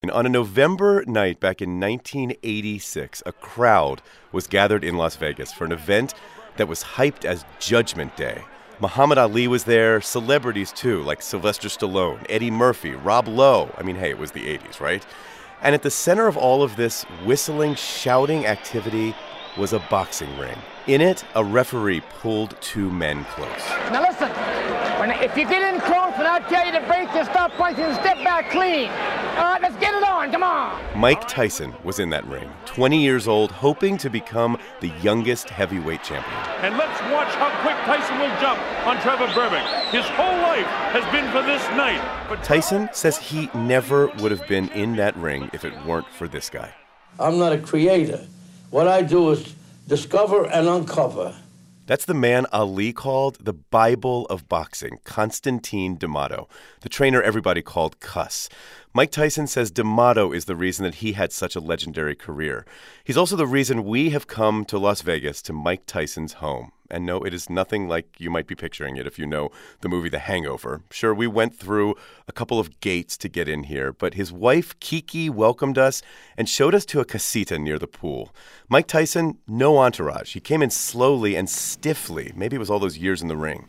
And on a November night back in 1986, a crowd was gathered in Las Vegas for an event that was hyped as Judgment Day. Muhammad Ali was there, celebrities too, like Sylvester Stallone, Eddie Murphy, Rob Lowe. I mean, hey, it was the 80s, right? And at the center of all of this whistling, shouting activity was a boxing ring. In it, a referee pulled two men close. Now listen, if you get in close and I tell you to break, you stop punching and step back clean. All right, let's get it on, come on. Mike Tyson was in that ring, 20 years old, hoping to become the youngest heavyweight champion. And let's watch how quick Tyson will jump on Trevor Berbick. His whole life has been for this night. But Tyson says he never would have been in that ring if it weren't for this guy. I'm not a creator. What I do is discover and uncover. That's the man Ali called the Bible of boxing, Constantine D'Amato, the trainer everybody called Cuss. Mike Tyson says D'Amato is the reason that he had such a legendary career. He's also the reason we have come to Las Vegas, to Mike Tyson's home. And no, it is nothing like you might be picturing it if you know the movie The Hangover. Sure, we went through a couple of gates to get in here, but his wife, Kiki, welcomed us and showed us to a casita near the pool. Mike Tyson, no entourage. He came in slowly and stiffly. Maybe it was all those years in the ring.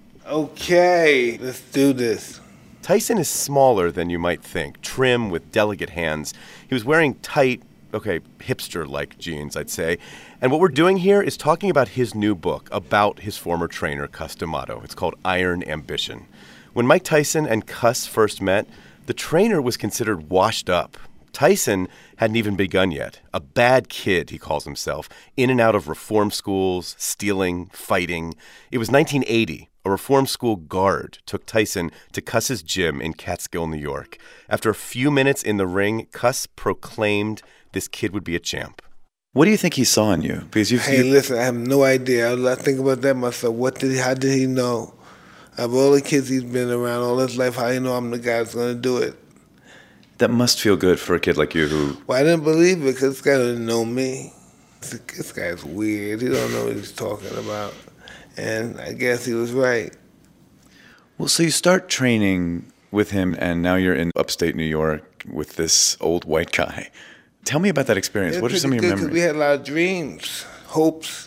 Okay, let's do this. Tyson is smaller than you might think, trim with delicate hands. He was wearing tight, hipster-like jeans, I'd say. And what we're doing here is talking about his new book about his former trainer, Cus D'Amato. It's called Iron Ambition. When Mike Tyson and Cus first met, the trainer was considered washed up. Tyson hadn't even begun yet. A bad kid, he calls himself, in and out of reform schools, stealing, fighting. It was 1980. A reform school guard took Tyson to Cuss's gym in Catskill, New York. After a few minutes in the ring, Cuss proclaimed this kid would be a champ. What do you think he saw in you? Because Listen, I have no idea. I think about that myself. How did he know? Of all the kids he's been around all his life, how do you know I'm the guy that's going to do it? That must feel good for a kid like you who... Well, I didn't believe it because this guy didn't know me. This guy's weird. He don't know what he's talking about. And I guess he was right. Well, so you start training with him, and now you're in upstate New York with this old white guy. Tell me about that experience. What are some of your memories? We had a lot of dreams, hopes.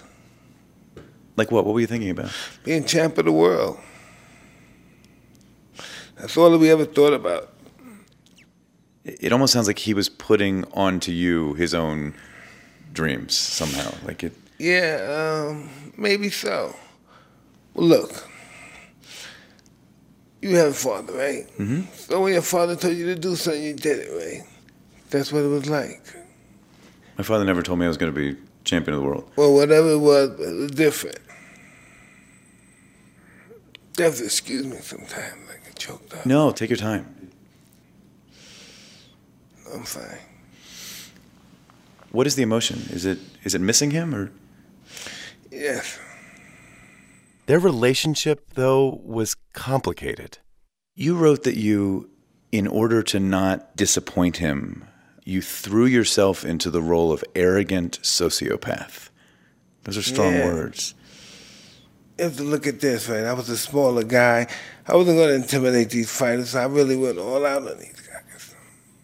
Like what? What were you thinking about? Being champ of the world. That's all that we ever thought about. It almost sounds like he was putting onto you his own dreams somehow. Yeah, maybe so. Well, look, you have a father, right? Mm-hmm. So when your father told you to do something, you did it, right? That's what it was like. My father never told me I was going to be champion of the world. Well, whatever it was different. You have to excuse me sometimes, I get choked up. No, take your time. I'm fine. What is the emotion? Is it missing him or? Yes. Their relationship, though, was complicated. You wrote that you, in order to not disappoint him, you threw yourself into the role of arrogant sociopath. Those are strong words. You have to look at this, right? I was a smaller guy. I wasn't going to intimidate these fighters, so I really went all out on these guys.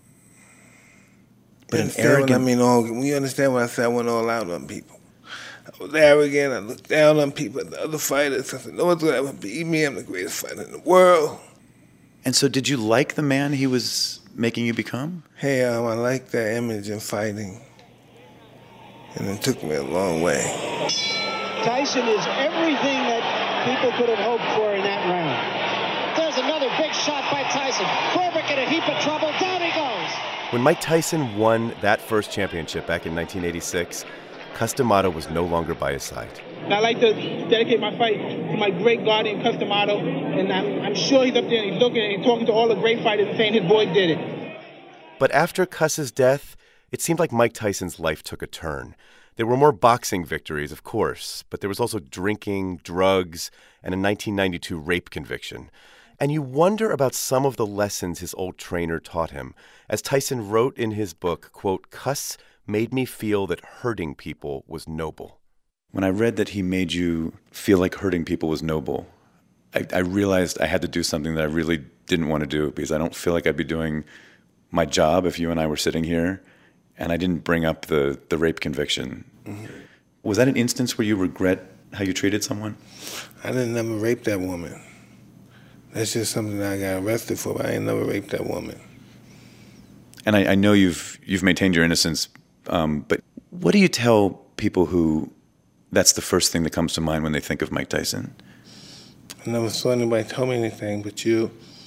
But an arrogant... You understand when I say I went all out on people? I was arrogant. I looked down on people, the other fighters. I said, no one's going to ever beat me. I'm the greatest fighter in the world. And so did you like the man he was making you become? Hey, I like that image in fighting. And it took me a long way. Tyson is everything that people could have hoped for in that round. There's another big shot by Tyson. Berbick in a heap of trouble. Down he goes. When Mike Tyson won that first championship back in 1986, Cus D'Amato was no longer by his side. And I'd like to dedicate my fight to my great guardian, Cus D'Amato, and I'm sure he's up there and he's looking and talking to all the great fighters and saying his boy did it. But after Cus's death, it seemed like Mike Tyson's life took a turn. There were more boxing victories, of course, but there was also drinking, drugs, and a 1992 rape conviction. And you wonder about some of the lessons his old trainer taught him. As Tyson wrote in his book, quote, Cus made me feel that hurting people was noble. When I read that he made you feel like hurting people was noble, I realized I had to do something that I really didn't want to do because I don't feel like I'd be doing my job if you and I were sitting here and I didn't bring up the rape conviction. Mm-hmm. Was that an instance where you regret how you treated someone? I didn't never rape that woman. That's just something that I got arrested for, but I ain't never raped that woman. And I know you've maintained your innocence, but what do you tell people who that's the first thing that comes to mind when they think of Mike Tyson? I never saw anybody tell me anything but you.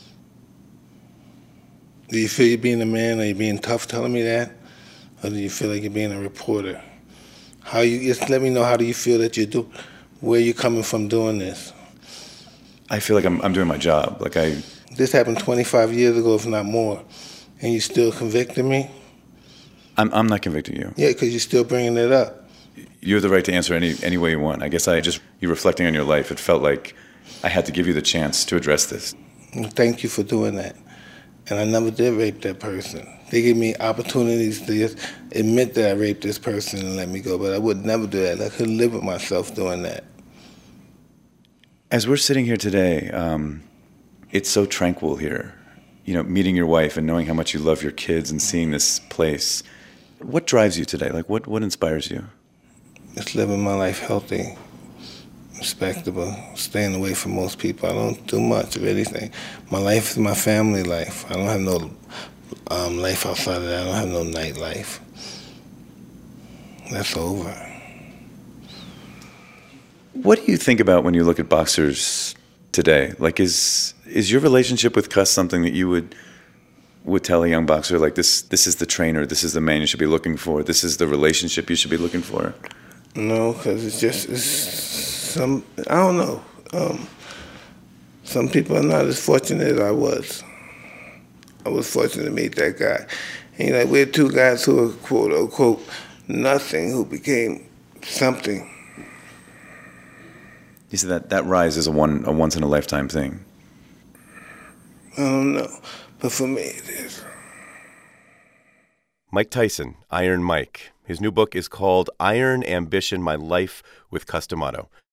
Do you feel you're being a man? Are you being tough telling me that? Or do you feel like you're being a reporter? Just let me know, how do you feel that you do, where you're coming from doing this? I feel like I'm doing my job. This happened 25 years ago, if not more, and you still convicting me? I'm not convicting you. Yeah, because you're still bringing it up. You have the right to answer any way you want. I guess you reflecting on your life, it felt like I had to give you the chance to address this. Well, thank you for doing that. And I never did rape that person. They gave me opportunities to just admit that I raped this person and let me go, but I would never do that. I couldn't live with myself doing that. As we're sitting here today, it's so tranquil here. You know, meeting your wife and knowing how much you love your kids and seeing this place. What drives you today? What inspires you? Just living my life healthy, respectable, staying away from most people. I don't do much of anything. My life is my family life. I don't have no life outside of that. I don't have no nightlife. That's over. What do you think about when you look at boxers today? Is your relationship with Cus something that you would tell a young boxer, this is the trainer, this is the man you should be looking for, this is the relationship you should be looking for? No, because I don't know. Some people are not as fortunate as I was. I was fortunate to meet that guy. And we're two guys who are quote unquote nothing, who became something. You said that rise is a once in a lifetime thing. I don't know, but for me it is. Mike Tyson, Iron Mike. His new book is called Iron Ambition: My Life with Cus D'Amato.